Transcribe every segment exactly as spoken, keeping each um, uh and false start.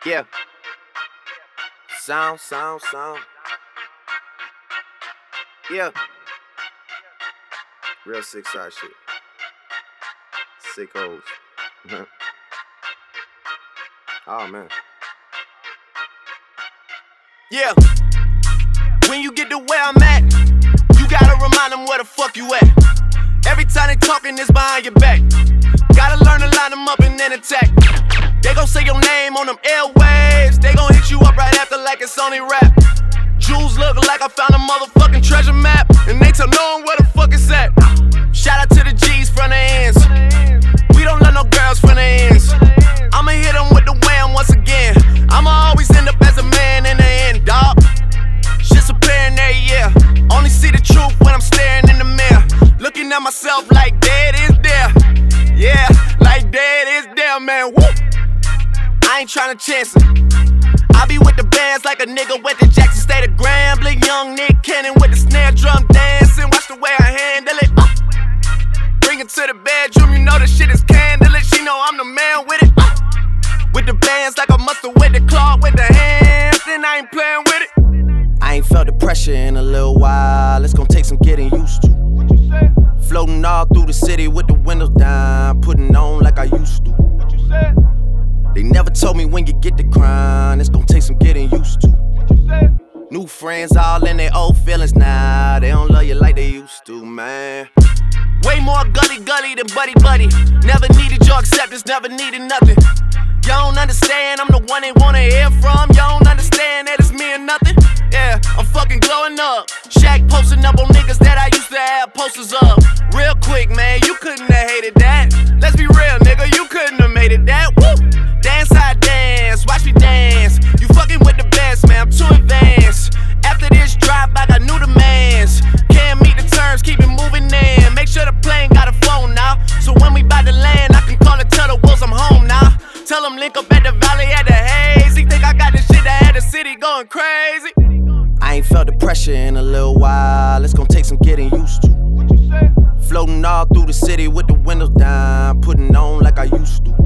Yeah. Sound, sound, sound. Yeah. Real sick side shit. Sick hoes. Oh man. Yeah. When you get to where I'm at, you gotta remind them where the fuck you at. Every time they talking, it's behind your back. Gotta learn to line them up and then attack. They gon' say your name on them airwaves. They gon' hit you up right after like it's only rap. Jewels look like I found a motherfucking treasure map, and they tell no one where the fuck it's at. Shout out to the G's from the ends. We don't let no girls from the ends. I'ma hit them with the wham once again. I'ma always end up as a man in the end, dawg. Shit's apparent every year. Only see the truth when I'm staring in the mirror. Looking at myself like dead is there. Yeah, like dead is there, man. Woo! I ain't tryna chance it. I be with the bands like a nigga with the Jackson State of Grambling. Young Nick Cannon with the snare drum dancing. Watch the way I handle it. Uh. Bring it to the bedroom, you know the shit is candlelit. She know I'm the man with it. Uh. With the bands like a mustard with the claw, with the hands, and I ain't playing with it. I ain't felt the pressure in a little while. It's gonna take some getting used to. Floating all through the city with the windows down, putting on like I used to. They never told me when you get the crown, it's gonna take some getting used to. New friends all in their old feelings now. They don't love you like they used to, man. Way more gully gully than buddy buddy. Never needed your acceptance, never needed nothing. You don't understand, I'm the one they wanna hear from. You don't understand that it's me or nothing. Yeah, I'm fucking glowing up. Shaq posting up on niggas that I used to have posters of. Real quick, man, you couldn't have hated that. Let's be real, nigga, you couldn't have made it that. Woo! Dance how I dance, watch me dance. You fucking with the best, man, I'm too advanced. After this drop, I got new demands. Can't meet the terms, keep it moving in. Make sure the plane got a phone now. So when we bout to land, I can call it, tell the wolves I'm home now. Tell them link up at the valley at the haze. He think I got this shit that had the city going crazy. I ain't felt the pressure in a little while. It's gonna take some getting used to. Floating all through the city with the windows down, putting on like I used to.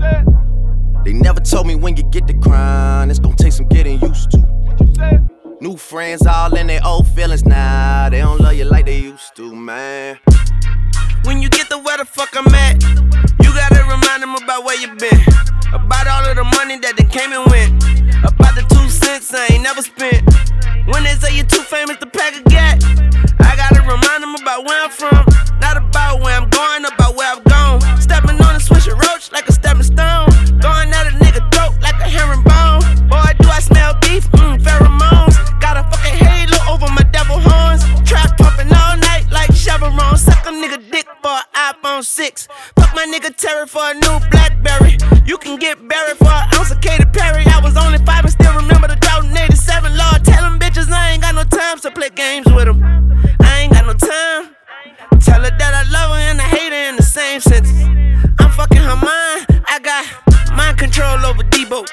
They never told me when you get the crown, it's gonna take some getting used to. New friends all in their old feelings now. They don't love you like they used to, man. When you get to where the fuck I'm at, you gotta remind them about where you been. About all of the money that they came and went. About the two cents I ain't never spent. When they say you're too famous to pack a gat, I gotta remind them about where I'm from. Not about where I'm going, about where I've gone. Stepping on a swisher roach like a stepping stone. Going at a nigga throat like a herringbone. Boy, do I smell beef? Mmm, pheromones. Got a fucking halo over my devil horns. Trap pumping all night like Chevron. Suck a nigga dick for an iPhone six. Fuck my nigga Terry for a new Blackberry. You can get buried for an ounce of Katy Perry. I was only five and still remember the drought in eighty-seven. Lord, tell them bitches I ain't got no time to play games with them. I ain't got no time. Tell her that I love her and I hate her in the same sentence. I'm fucking her mind. I got mind control over Debo.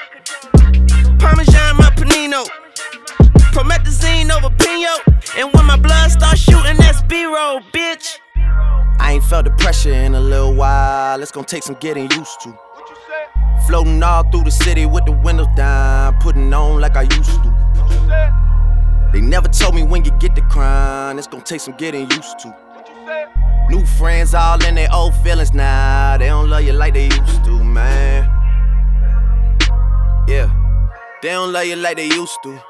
Parmesan my panino. Promethazine over Pino. And when my blood starts shooting, that's B-roll, bitch. I ain't felt the pressure in a little while. It's gonna take some getting used to. Floating all through the city with the windows down, putting on like I used to. They never told me when you get the crown, it's gonna take some getting used to. New friends all in their old feelings now. They don't love you like they used to, man. Yeah, they don't love you like they used to.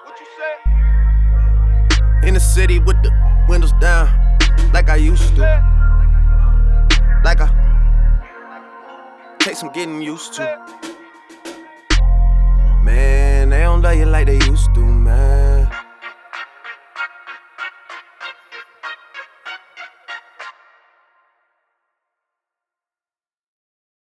In the city with the windows down, like I used to. Like I take some getting used to. Man, they don't love you like they used to, man.